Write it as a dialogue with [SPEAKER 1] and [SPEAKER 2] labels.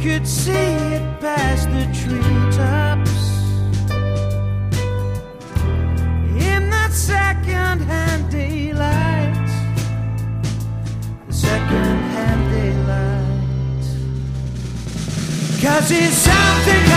[SPEAKER 1] could see it past the treetops. In that second-hand daylight, the second-hand daylight. 'Cause it's something